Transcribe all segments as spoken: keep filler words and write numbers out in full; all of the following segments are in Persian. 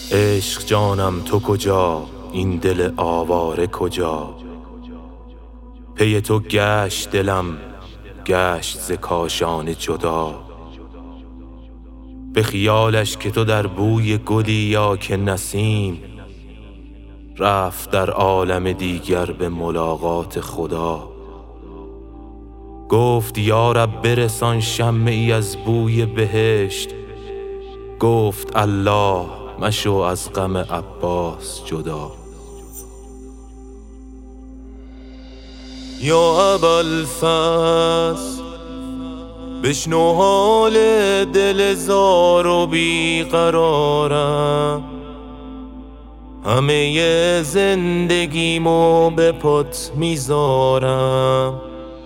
عشق جانم تو کجا، این دل آواره کجا؟ پی تو گشت دلم، گشت ز کاشانه جدا. به خیالش که تو در بوی گلی یا که نسیم، رفت در عالم دیگر به ملاقات خدا. گفت یا رب برسان شمعی از بوی بهشت، گفت الله مشو از غم عباس جدا. یا ابوالفضل بشنو حال دل زار و بیقرارم، همه زندگیمو به پات میذارم.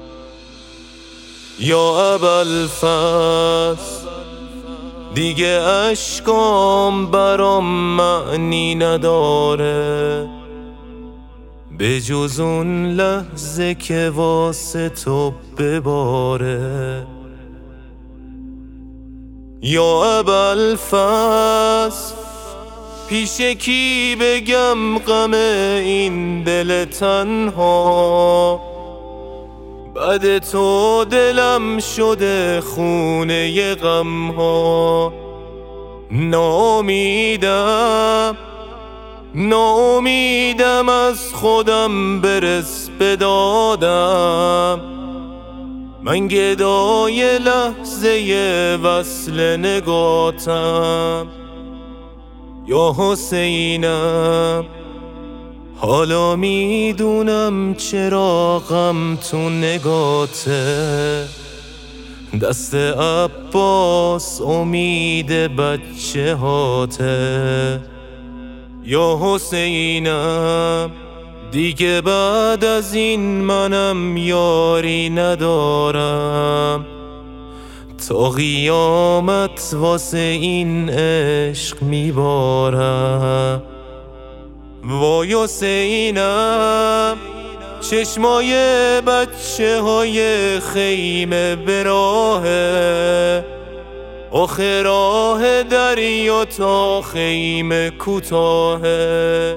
یا ابوالفضل دیگه اشکام برام معنی نداره، به جز اون لحظه که واسه تو بباره. یا ابوالفضل پیش کی بگم غم این دل تنها؟ بعد تو دلم شده خونه غم ها. ناامیدم ناامیدم از خودم، برس بدادم. من گدای لحظه وصل نگاتم. یا حسینم حالا میدونم چرا غم تو نگاته. دست عباس امید بچه هاته. یا حسینم دیگه بعد از این منم یاری ندارم، تا قیامت واسه این عشق میبارم. وای حسینم چشمای بچه های خیمه به راهه، آخه راه دریا تا خیمه کوتاهه.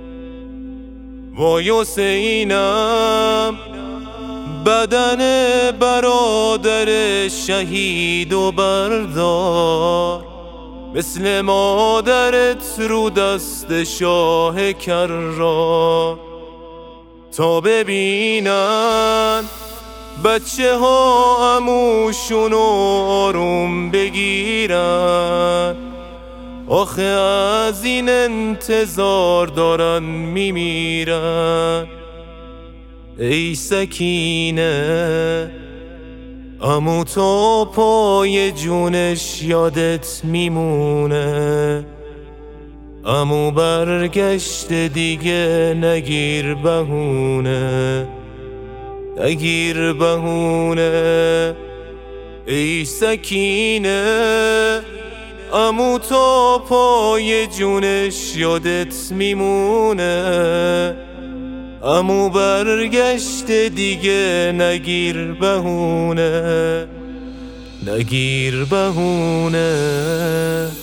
وای حسینم بدن برادر شهید و بردار، مثل مادرت رو دست شاه کرار. تا ببینن بچه ها عموشونو آروم بگیرن، آخه از این انتظار دارن میمیرن. ای سکینه عمو تا پای جونش یادت میمونه، عمو برگشت دیگه نگیر بهونه، نگیر بهونه. ای سکینه عمو تا پای جونش یادت میمونه، عمو برگشت دیگه نگیر بهونه، نگیر بهونه.